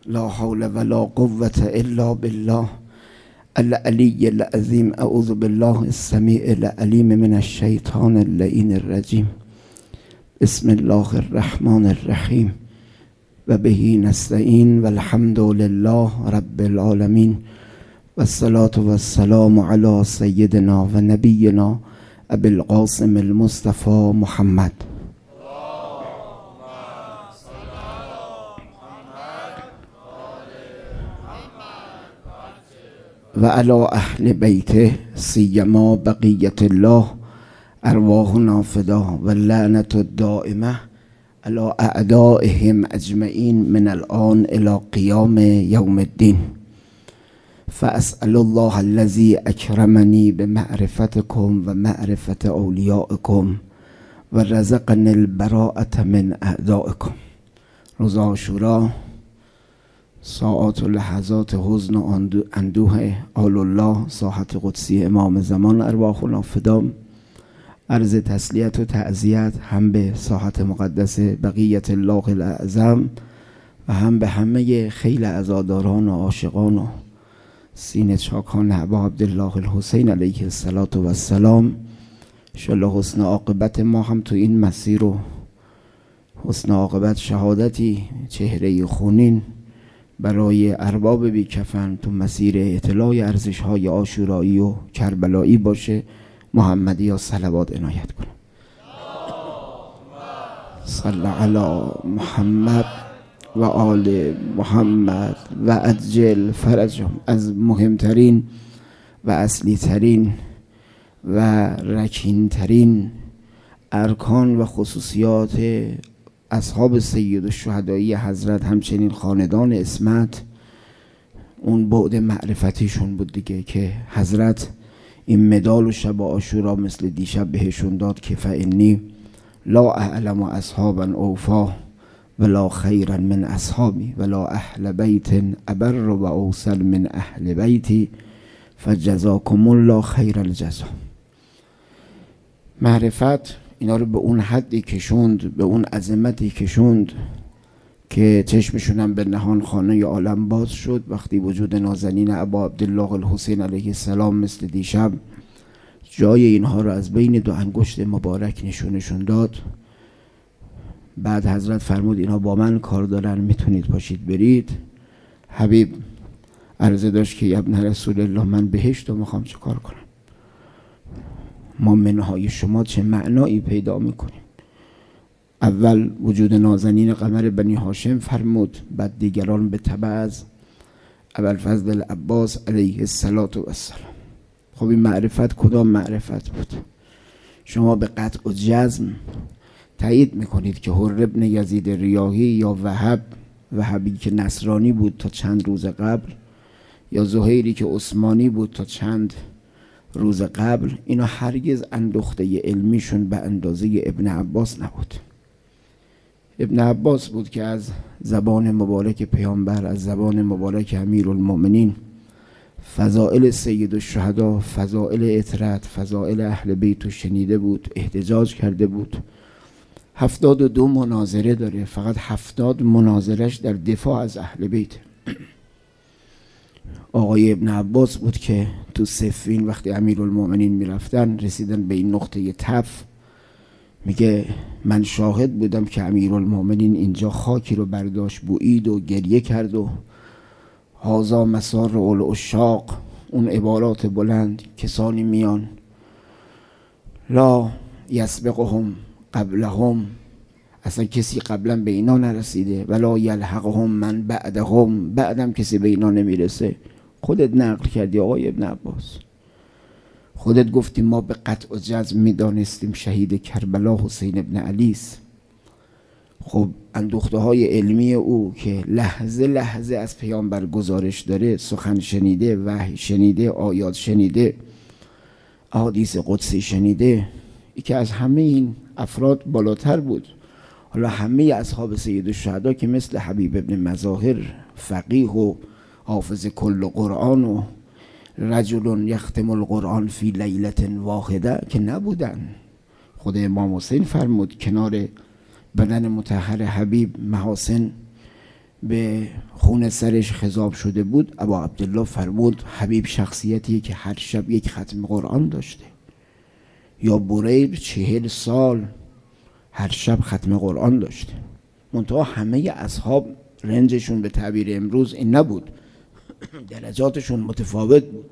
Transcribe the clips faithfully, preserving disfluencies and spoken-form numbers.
لا حول ولا قوة الا بالله العلی العظیم. اعوذ بالله السمیع العلیم من الشیطان اللعین الرجیم. بسم الله الرحمن الرحیم و بهی نستعین و الحمد لله رب العالمین و الصلاة و السلام علی سیدنا و نبینا ابی القاسم المصطفى محمد و علی اهل بیته سیما بقیت الله ارواحنا فدا و لعنت الدائمه علی اعدائهم اجمعین من الان الی قیام یوم الدین. فاسأل الله الذی اکرمنی بمعرفتکم و معرفت اولیائکم و رزقنی البراءة من اعدائکم. روز عاشورا، ساعات و لحظات حزن و اندوه آل الله ساحت قدسی امام زمان ارواحنا فدا. عرض تسلیت و تعزیت هم به ساحت مقدس بقیت الله الاعظم و هم به همه خیل عزاداران و عاشقان و سینه چاکان ابا عبدالله الحسین علیه الصلاة و السلام. انشاءالله حسن عاقبت ما هم تو این مسیر و حسن عاقبت شهادتی چهره خونین برای ارباب بی کفن تو مسیر اطلاع ارزش های عاشورایی و کربلایی باشه. محمدی یا صلوات عنایت کنه. صلی علی محمد و آل محمد و عجل فرجهم. از مهمترین و اصلی ترین و رکین ترین ارکان و خصوصیات اصحاب سید الشهدایی حضرت، همچنین خاندان اسمت، اون بعد معرفتیشون بود دیگه که حضرت این مدال و شب عاشورا مثل دیشب بهشون داد که فانی لا اعلم اصحابا اوفا ولا خیرا من اصحابی ولا اهل بیت ابر و اوصل من اهل بیتی فجزاکم الله خیر الجزا. معرفت اینا رو به اون حدی کشوند، به اون عظمتی کشوند که چشمشونم به نهان خانه عالم باز شد وقتی وجود نازنین ابا عبدالله الحسین علیه السلام مثل دیشب جای اینها رو از بین دو انگشت مبارک نشونشون داد. بعد حضرت فرمود اینا با من کار دارن، میتونید پاشید برید. حبیب عرضه داشت که ابن رسول الله من بهشت رو میخوام چه کار کنم؟ ما منهای شما چه معنایی پیدا میکنیم؟ اول وجود نازنین قمر بنی هاشم فرمود، بعد دیگران به تبع از ابوالفضل العباس علیه الصلاة و السلام. خب این معرفت کدام معرفت بود؟ شما به قطع و جزم تایید میکنید که حر ابن یزید ریاحی یا وهب، وهبی که نصرانی بود تا چند روز قبل، یا زهیری که عثمانی بود تا چند روز قبل، اینا هرگز اندوخته علمیشون به اندازه ابن عباس نبود. ابن عباس بود که از زبان مبارک پیامبر، از زبان مبارک امیرالمؤمنین فضائل سید الشهدا، فضائل اطرت، فضائل اهل بیت شنیده بود، احتجاج کرده بود. هفتاد و دو مناظره داره، فقط هفتاد مناظرش در دفاع از اهل بیت. آقای ابن عباس بود که تو صفین وقتی امیرالمؤمنین میرفتن رسیدن به این نقطه تف، میگه من شاهد بودم که امیرالمؤمنین اینجا خاکی رو برداشت بویید و گریه کرد و هازا مسار العشاق، اون عبارات بلند، کسانی میان لا یسبقهم قبلهم، اصلا کسی قبلا به اینا نرسیده، ولا یلحقهم من بعدهم، بعدم کسی به اینا نمیرسه. خودت نقل کردی آقای ابن عباس، خودت گفتی ما به قطع و جزم میدانستیم شهید کربلا حسین ابن علی است. خب اندوخته های علمی او که لحظه لحظه از پیامبر گزارش داره، سخن شنیده، وحی شنیده، آیات شنیده، احادیث قدسی شنیده، ای که از همه این افراد بالاتر بود. حالا همه اصحاب سید الشهدا که مثل حبیب ابن مظاهر فقیه و حافظ کل قرآن و رجل یختم القرآن فی لیلة واحده که نبودن. خود امام حسین فرمود کنار بدن مطهر حبیب محاسن به خون سرش خضاب شده بود، ابا عبدالله فرمود حبیب شخصیتیه که هر شب یک ختم قرآن داشته. یا بریر چهل سال هر شب ختم قرآن داشته. منتها همه اصحاب رنجشون به تعبیر امروز این نبود، درجاتشون متفاوت بود.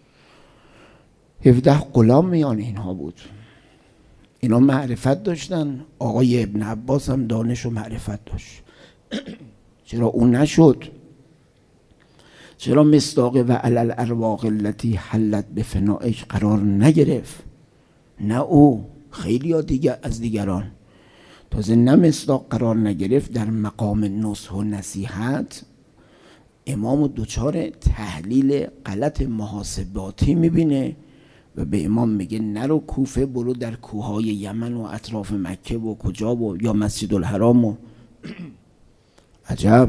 هفده غلام میان اینها بود. اینا معرفت داشتن. آقای ابن عباس هم دانش و معرفت داشت. چرا اون نشد؟ چرا مصداق و علل ارواق التي حلت به فنائش قرار نگرفت؟ نه او، خیلی ها دیگر از دیگران. تازه نه مصداق قرار نگرفت، در مقام نصح و نصیحت امام دوچار تحلیل غلط محاسباتی میبینه و به امام میگه نرو کوفه، برو در کوههای یمن و اطراف مکه و کجا و یا مسجد الحرام و عجب.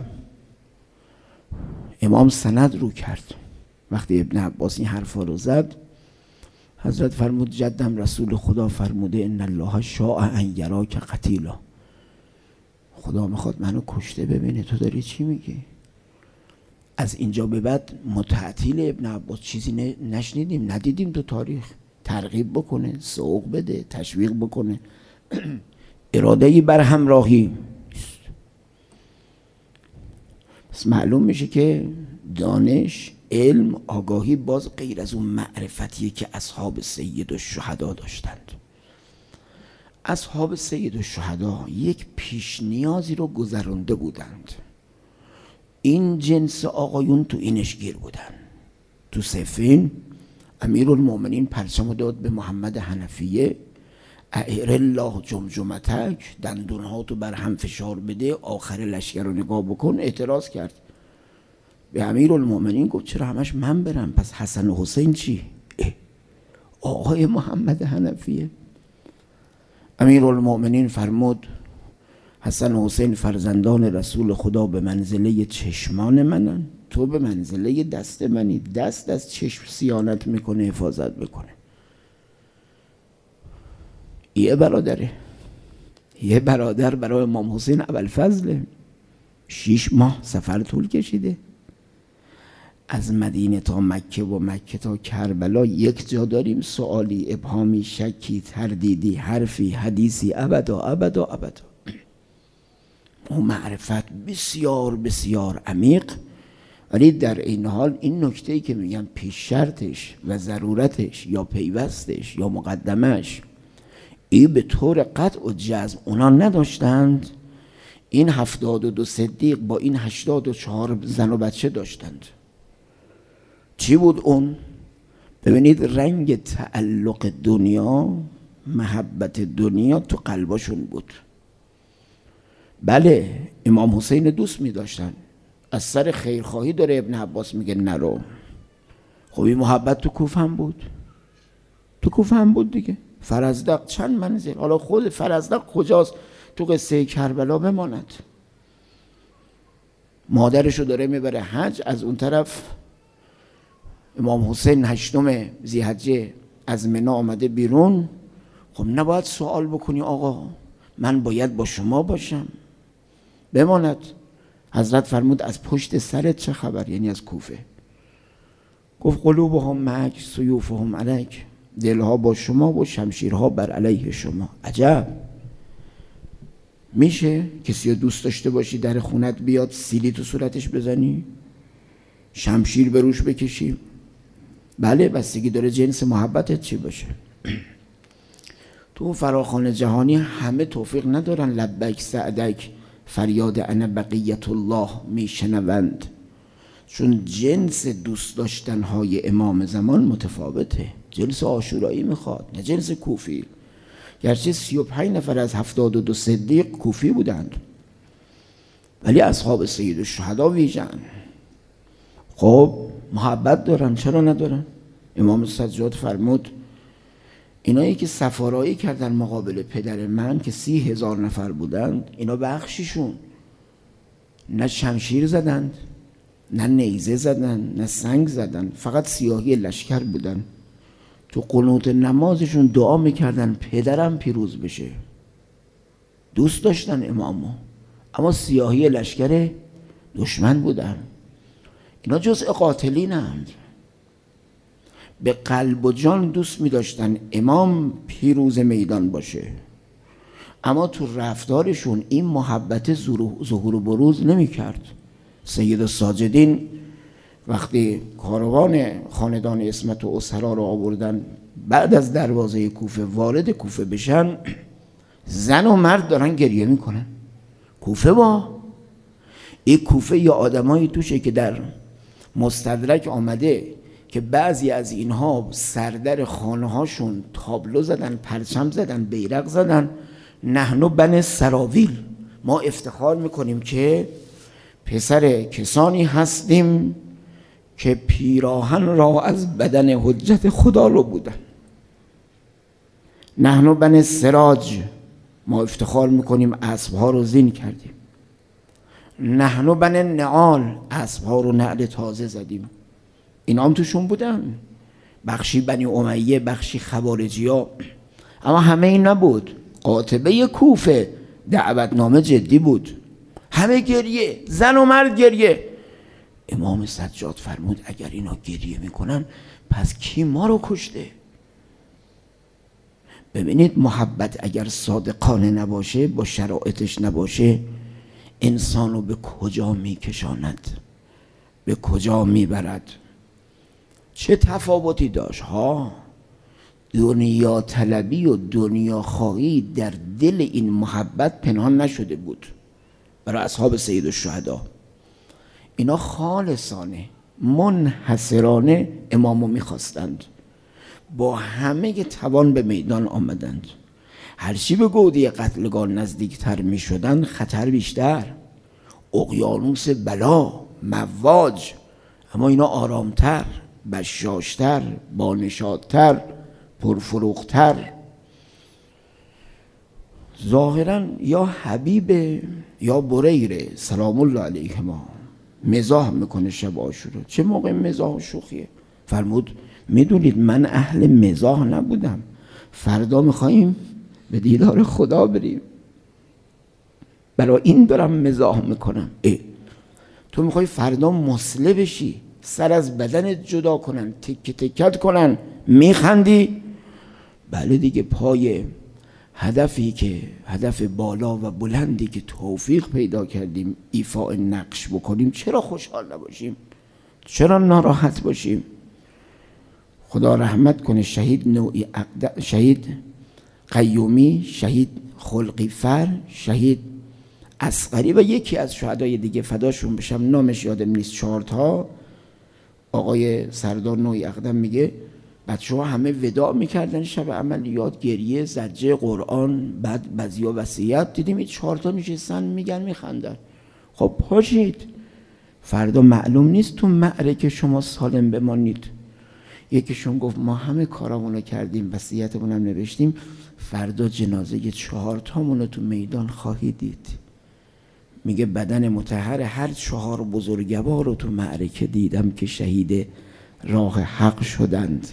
امام سند رو کرد. وقتی ابن عباس این حرفا رو زد، حضرت فرمود جدم رسول خدا فرموده ان الله شاء ان یراک قتیلا، خدا میخواد منو کشته ببینه، تو داری چی میگی؟ از اینجا به بعد متعطیل ابن عباس چیزی نشنیدیم، ندیدیم تو تاریخ. ترغیب بکنه، سوق بده، تشویق بکنه، اراده‌ای بر همراهی. پس معلوم میشه که دانش، علم، آگاهی باز غیر از اون معرفتیه که اصحاب سید الشهدا داشتند. اصحاب سید الشهدا یک پیش نیازی رو گذرانده بودند. این جنس آقایون تو اینش گیر بودن. تو صفین امیرالمومنین پرچمو داد به محمد حنفیه، اعیر الله جمجمتک، دندونها تو بر هم فشار بده، آخر لشکر رو نگاه بکن. اعتراض کرد به امیرالمومنین، گفت چرا همش من برم، پس حسن و حسین چی؟ آقای محمد حنفیه. امیرالمومنین فرمود حسن و حسین فرزندان رسول خدا به منزله چشمان منن، تو به منزله دست منی. دست از چشم صیانت میکنه، حفاظت میکنه. یه برادره، یه برادر برای امام حسین ابوالفضل شیش ماه سفر طول کشیده از مدینه تا مکه و مکه تا کربلا. یک جا داریم سوالی، ابهامی، شکی، تردیدی، حرفی، حدیثی، ابدا ابدا ابدا. اون معرفت بسیار بسیار عمیق. ولی در این حال این نکته‌ای که میگم پیش شرطش و ضرورتش یا پیوستش یا مقدمش این به طور قطع و جزم اونا نداشتند. این هفتاد و دو صدیق با این هشتاد و چهار زن و بچه داشتند. چی بود اون؟ ببینید رنگ تعلق دنیا، محبت دنیا تو قلباشون بود. بله امام حسین دوست می داشتن. از سر خیرخواهی داره ابن عباس میگه نرو. خب این محبت تو کوفه هم بود، تو کوفه هم بود دیگه. فرزدق چند منزل، حالا خود فرزدق کجاست؟ تو قصه کربلا بماند. مادرشو داره میبره حج، از اون طرف امام حسین هشتم ذی‌حجه از منی آمده بیرون. خب نباید سوال بکنی آقا من باید با شما باشم؟ بماند. حضرت فرمود از پشت سرت چه خبر؟ یعنی از کوفه. گفت قلوبهم معک سیوفهم علیک، دلها با شما و شمشیرها بر علیه شما. عجب. میشه کسی رو دوست داشته باشی در خونت بیاد سیلی تو صورتش بزنی، شمشیر به روش بکشی؟ بله بستگی داره جنس محبتت چی باشه. تو فراخوان جهانی همه توفیق ندارن لبک سعدک فریاد انا بقیت الله میشنوند، چون جنس دوست داشتنهای امام زمان متفاوته. جنس عاشورایی میخواد، نه جنس کوفی. گرچه سی و پنج نفر از هفتاد و دو صدیق کوفی بودند، ولی اصحاب سید الشهدا ویژن. خب محبت دارن، چرا ندارن؟ امام سجاد فرمود اینایی که سفارایی کردن مقابل پدر من که سی هزار نفر بودند، اینا بخشیشون نه شمشیر زدند، نه نیزه زدن، نه سنگ زدن، فقط سیاهی لشکر بودن. تو قنوت نمازشون دعا میکردن پدرم پیروز بشه. دوست داشتن امامو، اما سیاهی لشکر دشمن بودن. اینا جزء قاتلینند. به قلب و جان دوست می داشتن امام پیروز میدان باشه، اما تو رفتارشون این محبت ظهور و بروز نمی کرد. سید الساجدین وقتی کاروان خاندان عصمت و اسرا رو آوردن بعد از دروازه کوفه وارد کوفه بشن، زن و مرد دارن گریه میکنن. کوفه با این کوفه یا آدمایی توشه که در مستدرک آمده که بعضی از اینها سردر خانه هاشون تابلو زدن، پرچم زدن، بیرق زدن. نحنو بن سراویل، ما افتخار میکنیم که پسر کسانی هستیم که پیراهن را از بدن حجت خدا رو بودن. نحنو بن سراج، ما افتخار میکنیم اسبها رو زین کردیم. نحنو بن نعال، اسبها رو نعل تازه زدیم. اینا هم توشون بودن، بخشی بنی امیه، بخشی خوارجی ها. اما همه این نبود. قاطبه کوفه دعوتنامه جدی بود، همه گریه، زن و مرد گریه. امام سجاد فرمود اگر اینا گریه میکنن پس کی ما رو کشته؟ ببینید محبت اگر صادقانه نباشه، با شرایطش نباشه، انسانو به کجا میکشاند، به کجا میبرد. چه تفاوتی داشت ها؟ دنیا طلبی و دنیا خواهی در دل این محبت پنهان نشده بود. برای اصحاب سید الشهدا اینا خالصانه منحصرانه امامو میخواستند، با همه توان به میدان آمدند. هرچی به گودی قتلگاه نزدیکتر میشدند خطر بیشتر، اقیانوس بلا، مواج. اما اینا آرامتر، بشاشتر، بانشادتر، پرفروغتر. ظاهرا یا حبیب یا بریره سلام الله علیهما مزاح میکنه شب عاشورا. چه موقع مزاح و شوخیه؟ فرمود میدونید من اهل مزاح نبودم، فردا میخواییم به دیدار خدا بریم، برای این دارم مزاح میکنم. اه تو میخوای فردا مسله بشی، سر از بدنت جدا کنن، تک تکت کنن، میخندی؟ بله دیگه، پای هدفی که هدف بالا و بلندی که توفیق پیدا کردیم ایفاء نقش بکنیم، چرا خوشحال نباشیم؟ چرا ناراحت باشیم؟ خدا رحمت کنه شهید نوعی عقد، شهید قیومی، شهید خلقی فر، شهید اصغری و یکی از شهدای دیگه فداشون بشم نامش یادم نیست، چهارتا. آقای سردار نوعی اقدم میگه بچه ها همه وداع میکردن شب عملیات، گریه، زجه قرآن، بعد بعضیا وصیت. دیدیم این چهارتا میشستن میگن میخندن. خب پاشید، فردا معلوم نیست تو معرکه شما سالم بمانید. یکیشون گفت ما همه کارامونو کردیم، وصیتمونم نوشتیم، فردا جنازه چهارتامونو تو میدان خواهید دید. میگه بدن مطهر هر چهار بزرگوار رو تو معرکه دیدم که شهید راه حق شدند.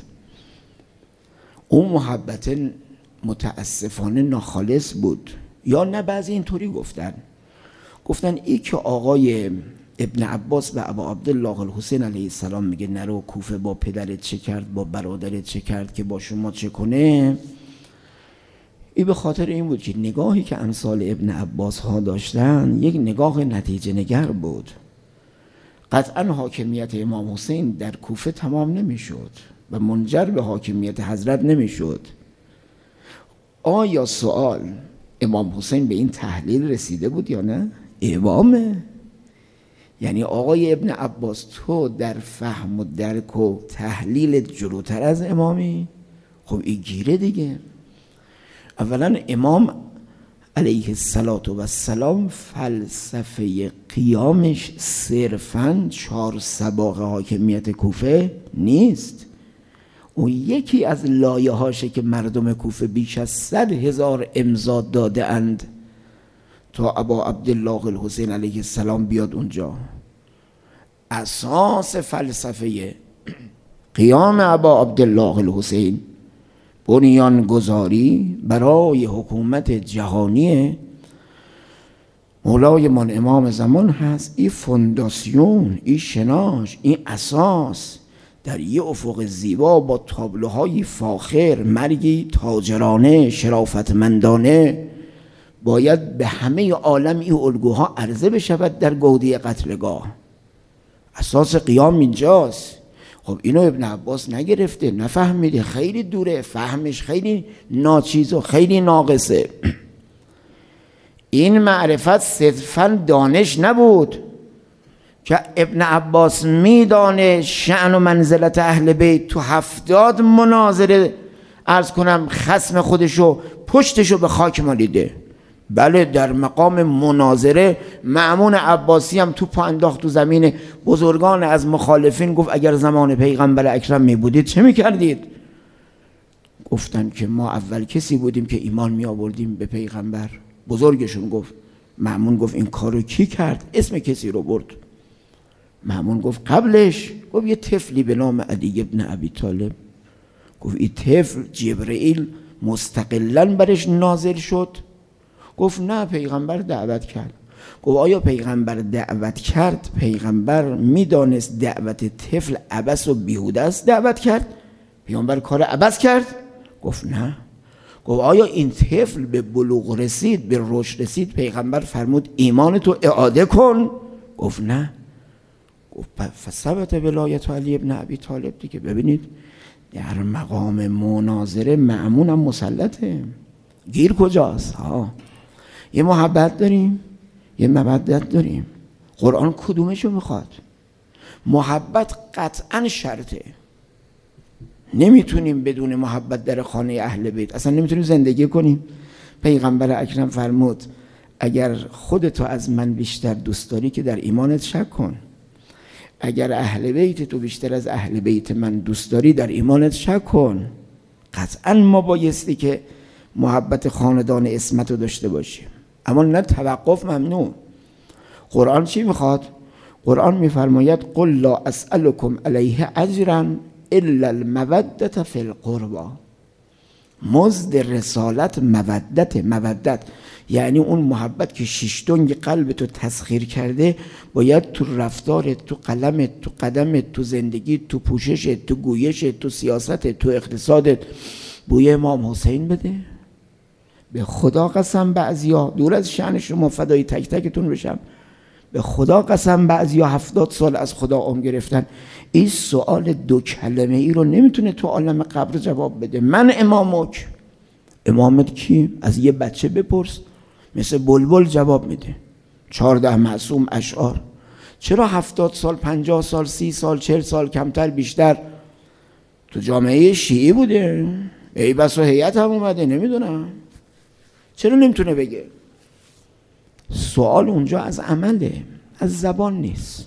اون محبت متاسفانه ناخالص بود. یا نه، بعضی اینطوری گفتن گفتن ای که آقای ابن عباس و ابا عبدالله الحسین علیه السلام میگه نرو کوفه، با پدرت چه کرد، با برادرت چه کرد که با شما چه کنه، این به خاطر این بود که نگاهی که امثال ابن عباس ها داشتن یک نگاه نتیجه نگر بود. قطعا حاکمیت امام حسین در کوفه تمام نمیشد و منجر به حاکمیت حضرت نمیشد. آیا سوال امام حسین به این تحلیل رسیده بود یا نه؟ امامه. یعنی آقای ابن عباس تو در فهم و درک و تحلیل جلوتر از امامی؟ خب این گیره دیگه. اولا امام علیه السلام فلسفه قیامش صرفاً چهار سباق حاکمیت کوفه نیست. اون یکی از لایه هاشه که مردم کوفه بیش از صد هزار امضا داده اند تا ابا عبدالله الحسین علیه السلام بیاد اونجا. اساس فلسفه قیام ابا عبدالله الحسین بنیان گذاری برای حکومت جهانی مولای من امام زمان هست. این فونداسیون، این شناش، این اساس در یه افق زیبا با تابلوهای فاخر، مرگی تاجرانه، شرافتمندانه، باید به همه عالم این الگوها عرضه بشود در گودی قتلگاه. اساس قیام اینجاست. خب اینو ابن عباس نگرفته، نفهمیده، خیلی دوره، فهمش خیلی ناچیز و خیلی ناقصه. این معرفت صرفاً دانش نبود که ابن عباس میدانه شأن و منزلت اهل بیت تو هفتاد مناظره عرض کنم خصم خودشو پشتشو به خاک مالیده. بله در مقام مناظره مأمون عباسی هم توپ انداخت تو زمین بزرگان از مخالفین، گفت اگر زمان پیغمبر اکرم می بودید چه می کردید؟ گفتن که ما اول کسی بودیم که ایمان می آوردیم به پیغمبر. بزرگشون گفت، مأمون گفت این کارو کی کرد؟ اسم کسی رو برد. مأمون گفت قبلش، گفت یه طفلی به نام علی ابن ابی طالب. گفت این طفل جبرئیل مستقلاً برش نازل شد؟ گفت نه، پیغمبر دعوت کرد. گفت آیا پیغمبر دعوت کرد؟ پیغمبر میدانست دعوت طفل عبث و بیهوده است دعوت کرد؟ پیغمبر کار عبث کرد؟ گفت نه. گفت آیا این طفل به بلوغ رسید، به رشد رسید، پیغمبر فرمود ایمان تو اعاده کن؟ گفت نه. گفت فثبت ولایت علی ابن ابی طالب دیگه. ببینید در مقام مناظره مأمون هم مسلطه. گیر کجاست؟ ها یه محبت داریم، یه مودت داریم. قرآن کدومشو میخواد؟ محبت قطعا شرطه. نمیتونیم بدون محبت در خانه اهل بیت اصلا نمیتونیم زندگی کنیم. پیغمبر اکرم فرمود اگر خودتو از من بیشتر دوست داری که در ایمانت شک کن. اگر اهل بیت تو بیشتر از اهل بیت من دوست داری در ایمانت شک کن. قطعا ما بایستی که محبت خاندان اسمت رو داشته باشیم، اما نه توقف ممنوع. قرآن چی میخواد؟ قرآن میفرماید قل لا اسألكم علیه اجرا الا المودة فی القربى. مزد رسالت مودت. مودت یعنی اون محبت که شیشتونگ قلبتو تسخیر کرده باید تو رفتارت، تو قلمت، تو قدمت، تو زندگی، تو پوششت، تو گویشت، تو سیاستت، تو اقتصادت بوی امام حسین بده. به خدا قسم بعضیا، دور از شأن شما فدای تک تکتون بشم، به خدا قسم بعضیا هفتاد سال از خدا عمر گرفتن، این سوال دو کلمه ای رو نمیتونه تو عالم قبر جواب بده. من امامک. امامت کی؟ از یه بچه بپرس، مثل بلبل جواب میده. چهارده معصوم اشعار. چرا هفتاد سال، پنجاه سال، سی سال، چهل سال، کمتر بیشتر تو جامعه شیعی بوده؟ ای بس و هیئت هم اومده، نمیدونم چرا نمیتونه بگه. سوال اونجا از عمله، از زبان نیست.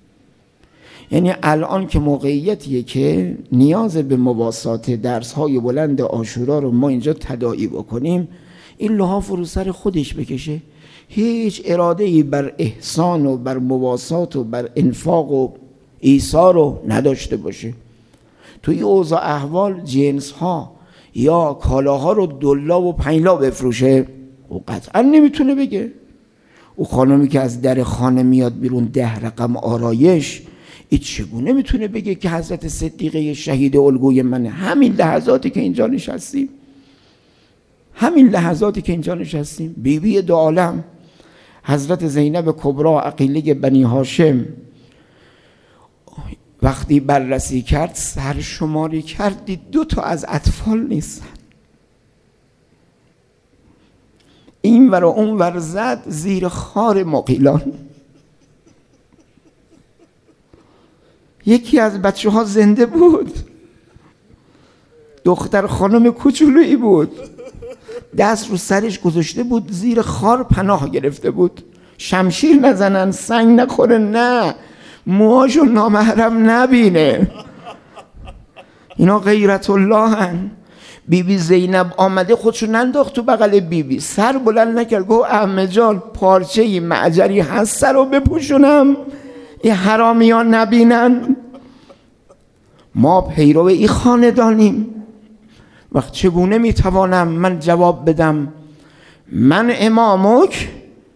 یعنی الان که موقعیتیه که نیاز به مواسات درس‌های بلند عاشورا رو ما اینجا تداعی بکنیم، این لحاف رو سر خودش بکشه، هیچ اراده‌ای بر احسان و بر مواسات و بر انفاق و ایثار رو نداشته باشه. توی اوضاع احوال جنس ها یا کالاها رو دلا و پنجلا بفروشه، او قطعا نمیتونه بگه. او خانمی که از در خانه میاد بیرون ده رقم آرایش، این چگونه میتونه بگه که حضرت صدیقه شهید الگوی منه؟ همین لحظاتی که اینجا نشستیم، همین لحظاتی که اینجا نشستیم، بیبی بی دو عالم حضرت زینب کبری عقیله بنی هاشم وقتی بررسی کرد، سرشماری کرد، دید دو تا از اطفال نیستن. این ور و اون ور زد زیر خار مقیلان. یکی از بچه ها زنده بود، دختر خانم کوچولویی بود، دست رو سرش گذاشته بود، زیر خار پناه گرفته بود. شمشیر نزنن، سنگ نخوره، نه موهاشو نامحرم نبینه. اینا غیرت الله هن. بی بی زینب آمده خودشو ننداخت تو بغل بی بی، سر بلند نکرد، گفت عمه جان پارچه معجری هست سر رو بپوشونم این حرامیان نبینن؟ ما پیرو این خاندانیم. وقت چگونه میتوانم من جواب بدم من امامک؟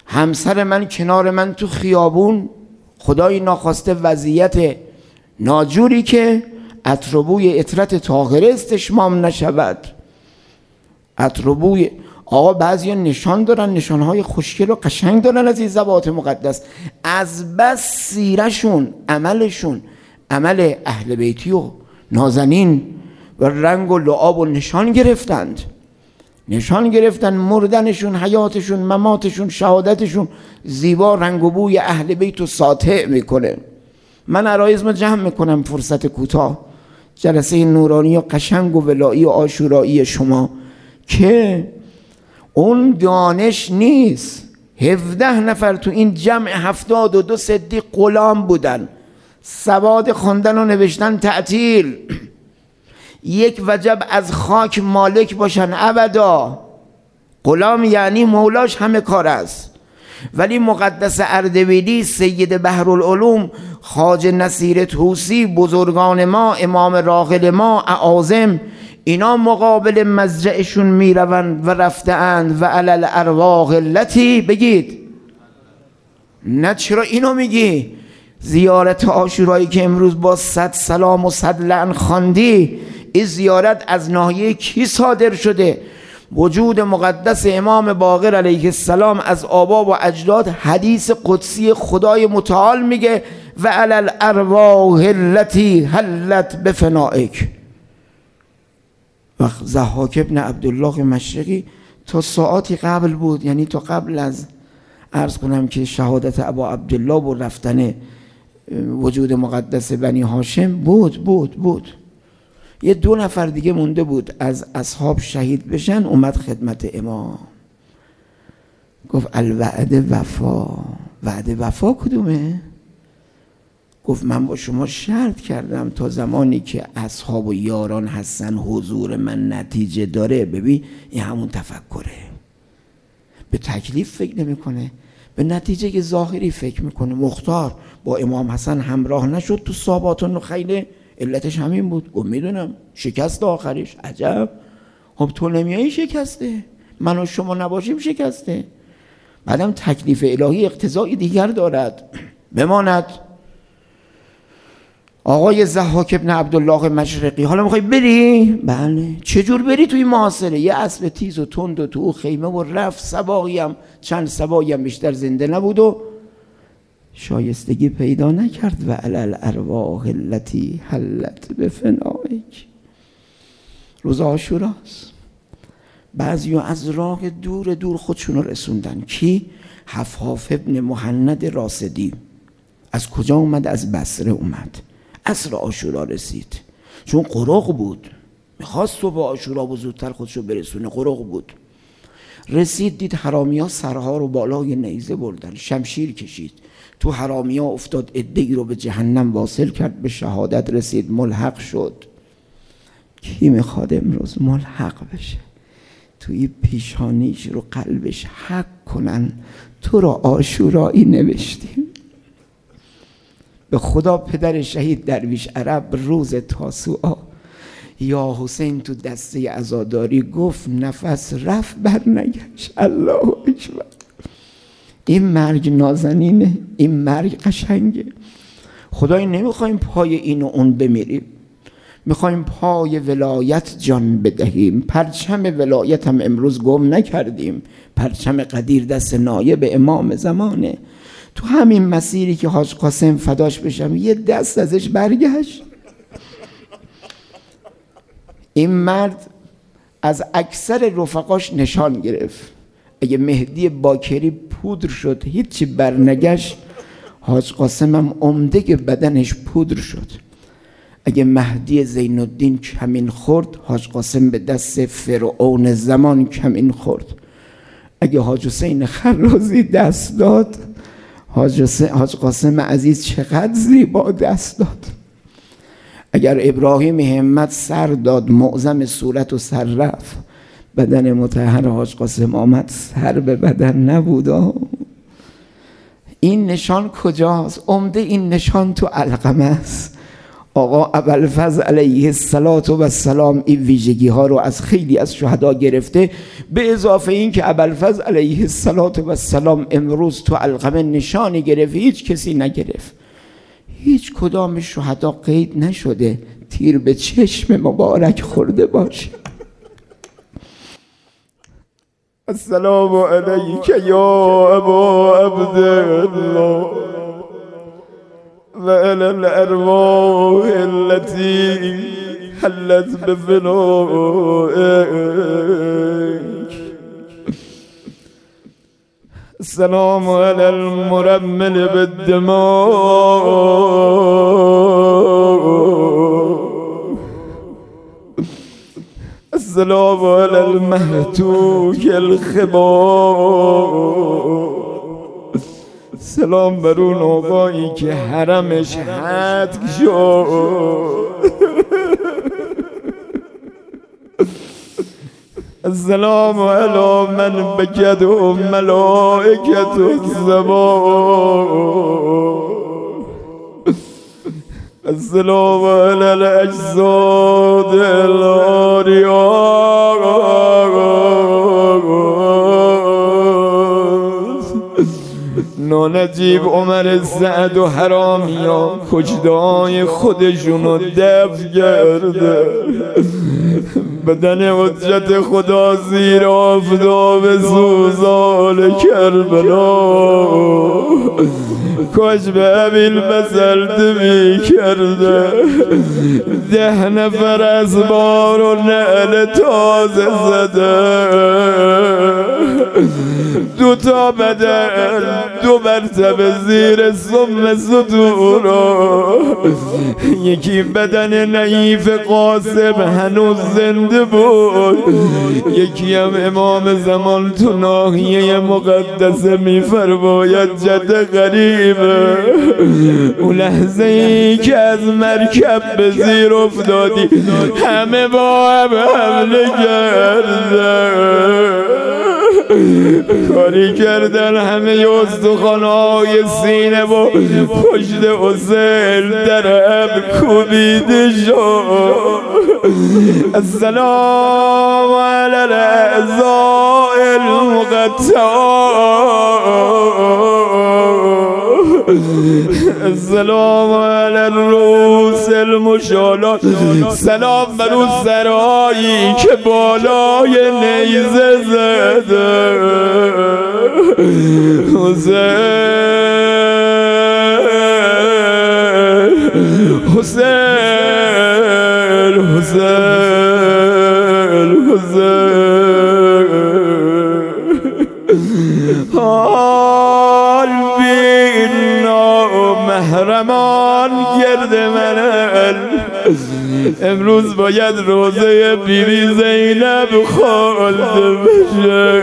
همسر من کنار من تو خیابون، خدای ناخواسته وضعیت ناجوری که عطر و بوی عطرت طاهره استشمام نشود. عطر و بوی آقا بعضیا نشان دارن، نشانهای خوشگل و قشنگ دارن از این ذوات مقدس، از بس سیرشون، عملشون عمل اهل بیتی و نازنین و رنگ و لعاب و نشان گرفتند، نشان گرفتن مردنشون، حیاتشون، مماتشون، شهادتشون زیبا رنگ و بوی اهل بیت رو ساطع میکنه. من عرایزمو جمع میکنم فرصت کوتاه، جلسه نورانی و قشنگ و ولایی و عاشورایی شما که اون دانش نیست. هفده نفر تو این جمع هفتاد و دو صدیق غلام بودن، سواد خواندن و نوشتن تعطیل، یک وجب از خاک مالک باشن ابدا. غلام یعنی مولاش همه کار است. ولی مقدس اردبیلی، سید بحرالعلوم، خواجه نصیر طوسی، بزرگان ما، امام راغل ما، اعاظم، اینا مقابل مضجعشون میروند و رفته‌اند و علی الارواح التی بگید. نه چرا اینو میگی؟ زیارت عاشورایی که امروز با صد سلام و صد لعن خواندی، این زیارت از ناحیه کی صادر شده؟ وجود مقدس امام باقر علیه السلام از آبا و اجداد. حدیث قدسی خدای متعال میگه و علی الارواح التی حلت بفنائک. و ضحاک ابن عبدالله مشرقی تا ساعاتی قبل بود، یعنی تا قبل از عرض کنم که شهادت ابا عبدالله و رفتن وجود مقدس بنی هاشم بود بود بود یه دو نفر دیگه مونده بود از اصحاب شهید بشن. اومد خدمت امام گفت الوعد وفا. وعده وفا کدومه؟ گفت من با شما شرط کردم تا زمانی که اصحاب و یاران هستن حضور من نتیجه داره. ببین این همون تفکره، به تکلیف فکر نمیکنه، به نتیجه ظاهری فکر میکنه. مختار با امام حسن همراه نشد تو صابات و نخیله، علتش همین بود. گفت میدونم شکست آخرش. عجب، خب تو نمیایی شکسته، من و شما نباشیم شکسته. بعدم تکلیف الهی اقتضای دیگر دارد. بماند آقای ضحاک ابن عبدالله مشرقی، حالا میخوای بری؟ بله. چجور بری توی محاصره؟ یه اسب تیز و تند و تو خیمه و رفت. سباقی هم چند سباقی هم بیشتر زنده نبود و شایستگی پیدا نکرد. و علی الارواح التی حلت بفنائک. روز عاشوراست. بعضی از راه دور دور خودشون رو رسوندن. کی؟ حفاف ابن مهند راسدی. از کجا اومد؟ از بصره اومد. عصر عاشورا رسید، چون قرق بود، میخواست تو با عاشورا و زودتر خودشو برسونه. قرق بود. رسید دید حرامی ها سرها رو بالای نیزه بردن، شمشیر کشید تو حرامی ها افتاد، عده‌ای رو به جهنم واصل کرد، به شهادت رسید، ملحق شد. کی میخواد امروز ملحق بشه؟ توی پیشانیش رو قلبش حق کنن تو رو عاشورایی نوشتیم. به خدا پدر شهید درویش عرب روز تاسوعا یا حسین تو دسته عزاداری گفت نفس رفت بر نگشت. الله اکبر. این مرگ نازنینه، این مرگ قشنگه. خدای نمیخوایم پای این و اون بمیریم، میخوایم پای ولایت جان بدهیم. پرچم ولایت هم امروز گم نکردیم. پرچم قدیر دست نایب امام زمانه. تو همین مسیری که حاج قاسم فداش بشم یه دست ازش برگشت. این مرد از اکثر رفقاش نشان گرفت. اگه مهدی باکری پودر شد هیچی برنگشت، حاج قاسم هم عمده بدنش پودر شد. اگه مهدی زین الدین کمین خورد، حاج قاسم به دست فرعون زمان کمین خورد. اگه حاج حسین خرازی دست داد، حاج قاسم عزیز چقدر زیبا دست داد. اگر ابراهیم همت سر داد، معظم صورت و سر رفت، بدن مطهر حاج قاسم آمد سر به بدن نبود. این نشان کجاست؟ عمده این نشان تو علقمه است. آقا ابوالفضل علیه السلام این ویژگی ها رو از خیلی از شهدا گرفته، به اضافه این که ابوالفضل علیه السلام امروز تو علقمه نشانی گرفت هیچ کسی نگرفت، هیچ کدام شهدا قید نشده تیر به چشم مبارک خورده باشه. السلام علیک یا ابا عبدالله و علی الارواح التي حلت بفنائک. السلام علی المرمل بالدماء. السلام علی المهتوک الخبا. سلام بر اون آقایی که حرمش حتک شد. السلام علی من بکد و ملائکت السماء. السلام علی الاجساد العاریات. نانجیب عمر سعد و حرامیان کجدای خودشونو دفن کرده، بدن حجت خدا زیر آفتاب سوزان کربلا. کاش به ابیل بسلت می کرده، ده نفر از بار و نعل تازه زده، دو تا بدن دو مرتبه زیر سم ستورا. یکی بدن نحیف قاسم هنوز زنده بود، یکی هم امام زمان تو ناحیه مقدسه میفرماید جده غریبه. اون لحظه ای که از مرکب به زیر افتادی همه با هم حمله کردن، کاری کردن همه استخوان‌های سینه و پشت حسین در هم کوبیده شد. السلام علی الاعضاء المقطعة. السلام علی الرؤوس المشالات. سلام بر اون سرایی که بالای نیزه زده. حسین حسین حسین حسین. حال بینا محرمان گرد منل. امروز باید روزه بی بی زینب خالده بشه.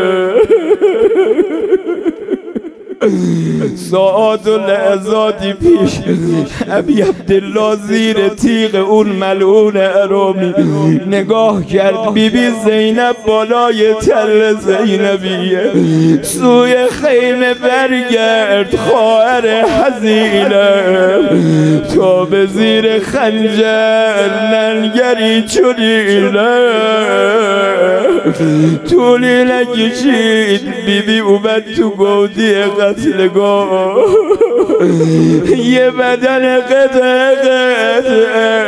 ساعات و لحظاتی پیش ابی عبدالله زیر تیغ اون ملعون ارامی نگاه کرد، بی بی زینب بالای تل زینبیه. سوی خیمه برگرد خواهر حزینم، تا به زیر خنجر لنگری چونیله. طولی نکشید بی بی اومد تو گودی قتلگاه، یه بدن قطعه قطعه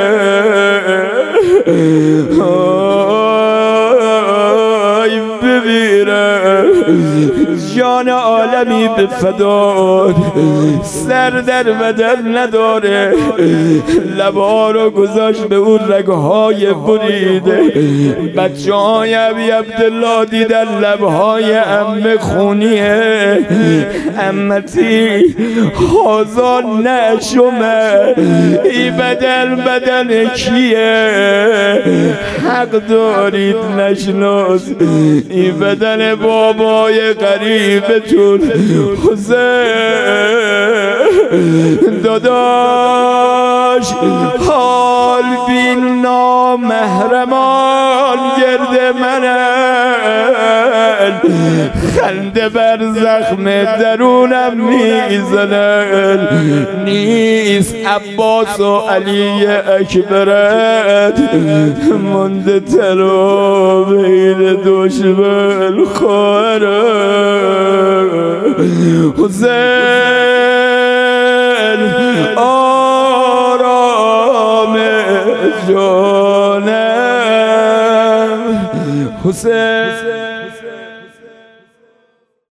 آی ببیره. جان عالمی به فداد، سر در بدن نداره، لبا رو گذاشت به اون رگهای بریده. بچه های ابی عبدالله دیدن لبهای ام خونیه. امتی حازان نشمه، ای بدن بدن کیه؟ حق دارید نشناس، ای بدن بابای قریبتون حسین. داداش حال بین نامحرمان گرد منه. خنده بر زخم درونم میزند. نیست عباس و علی اکبرت مونده ترا بین دشمن خواهرم. حسین آرام جانم، حسین